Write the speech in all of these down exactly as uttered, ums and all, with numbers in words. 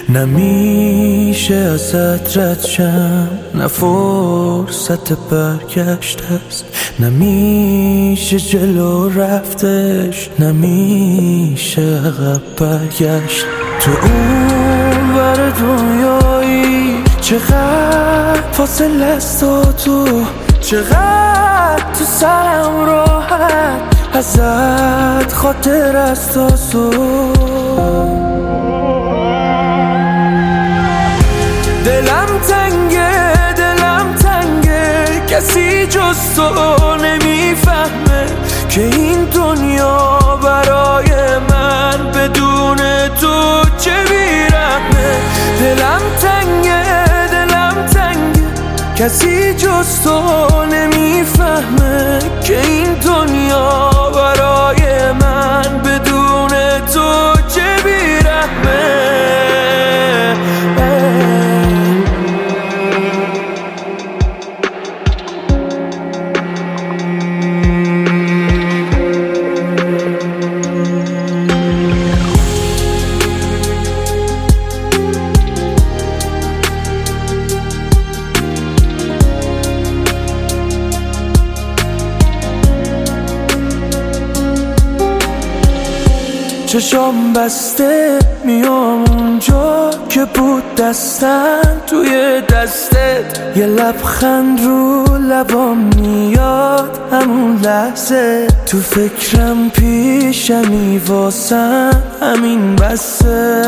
نمیشه ازت رد شم، نه فرصت برگشت است، نمیشه جلو رفتش، نمیشه عقب برگشت. تو اون ور دنیایی چقدر فاصله است و تو چقدر تو سرم راحت ازت خاطر است و دلم تنگه دلم تنگه کسی جز تو نمیفهمه که این دنیا برای من بدون تو چه بیرحمه. دلم تنگه دلم تنگه کسی جز تو نمیفهمه که این دنیا برای من بدون تو چه بیرحمه. چشام بسته میام اونجا که بود دستن توی دستت، یه لبخند رو لبام میاد همون لحظه، تو فکرم پیشمی واسم همین بسه.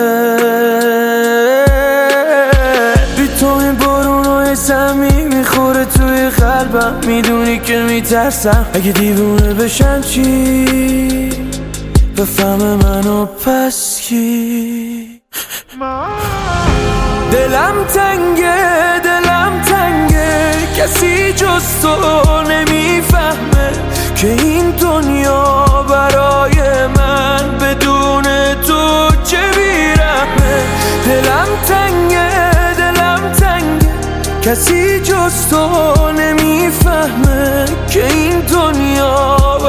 بی تو این بارونای سمی میخوره توی قلبم، میدونی که میترسم اگه دیوونه بشم چی بفهم منو پس کی. دلم تنگه دلم تنگه کسی جز تو نمیفهمه که این دنیا برای من بدون تو چه بیرحمه. دلم تنگه دلم تنگه کسی جز تو نمیفهمه که این دنیا